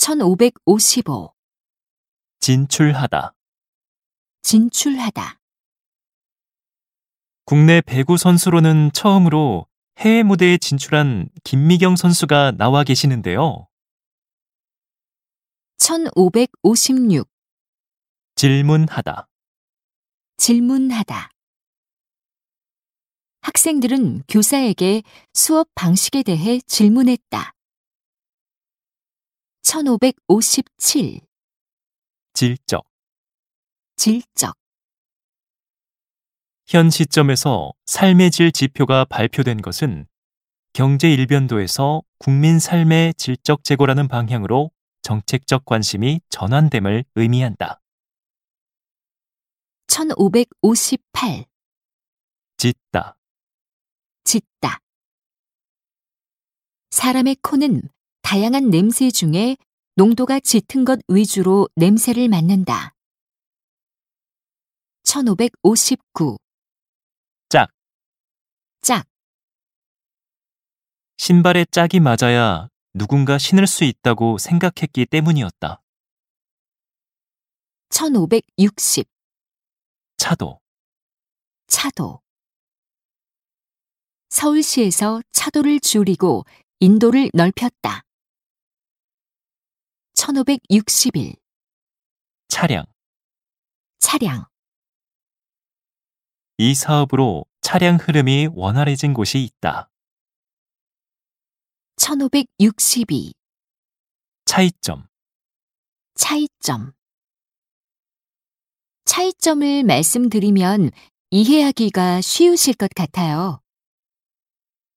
1555. 진출하다. 진출하다. 국내 배구 선수로는 처음으로 해외 무대에 진출한 김미경 선수가 나와 계시는데요. 1556. 질문하다. 질문하다. 학생들은 교사에게 수업 방식에 대해 질문했다. 1557. 질적. 질적. 현 시점에서 삶의 질 지표가 발표된 것은 경제 일변도에서 국민 삶의 질적 제고라는 방향으로 정책적 관심이 전환됨을 의미한다. 1558. 짙다. 짙다. 사람의 코는 다양한 냄새 중에 농도가 짙은 것 위주로 냄새를 맡는다. 1559. 짝. 짝. 신발에 짝이 맞아야 누군가 신을 수 있다고 생각했기 때문이었다. 1560. 차도. 차도. 서울시에서 차도를 줄이고 인도를 넓혔다. 1561. 차량. 차량. 이 사업으로 차량 흐름이 원활해진 곳이 있다. 1562. 차이점. 차이점. 차이점을 말씀드리면 이해하기가 쉬우실 것 같아요.